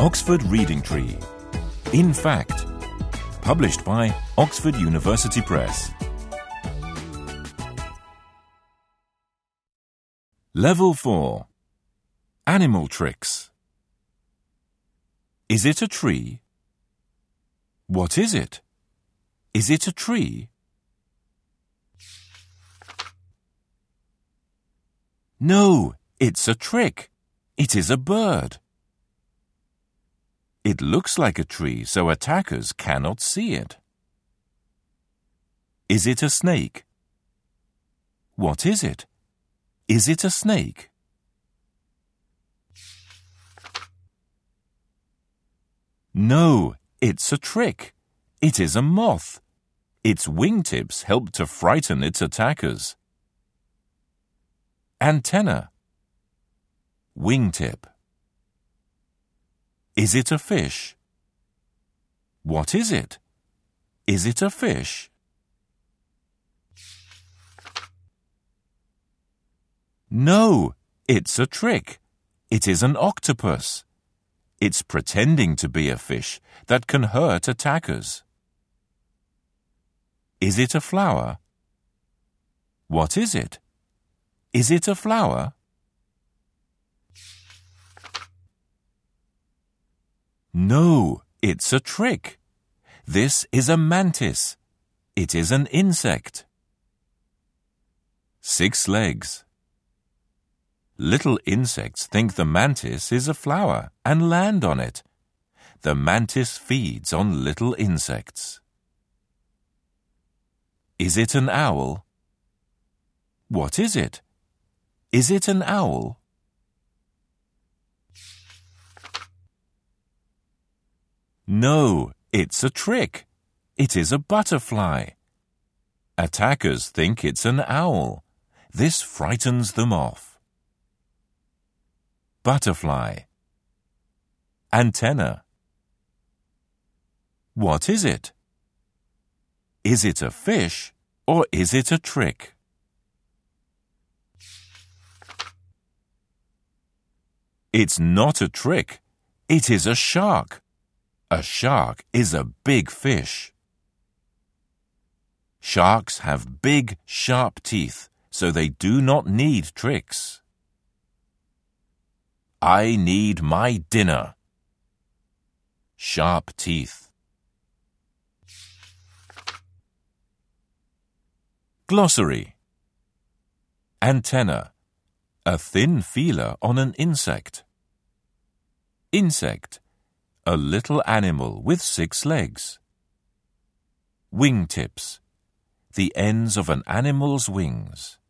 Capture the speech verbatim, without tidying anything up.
Oxford Reading Tree. In Fact. Published by Oxford University Press. Level four. Animal Tricks. Is it a tree? What is it? Is it a tree? No, it's a trick. It is a bird. It looks like a tree, so attackers cannot see it. Is it a snake? What is it? Is it a snake? No, it's a trick. It is a moth. Its wingtips help to frighten its attackers. Antenna. Wingtip. Is it a fish? What is it? Is it a fish? No, it's a trick. It is an octopus. It's pretending to be a fish that can hurt attackers. Is it a flower? What is it? Is it a flower? No, it's a trick. This is a mantis. It is an insect. Six legs. Little insects think the mantis is a flower and land on it. The mantis feeds on little insects. Is it an owl? What is it? Is it an owl? No, it's a trick. It is a butterfly. Attackers think it's an owl. This frightens them off. Butterfly. Antenna. What is it? Is it a fish or is it a trick? It's not a trick. It is a shark. A shark is a big fish. Sharks have big, sharp teeth, so they do not need tricks. I need my dinner. Sharp teeth. Glossary. Antenna. A thin feeler on an insect. Insect. A little animal with six legs. Wingtips. The ends of an animal's wings.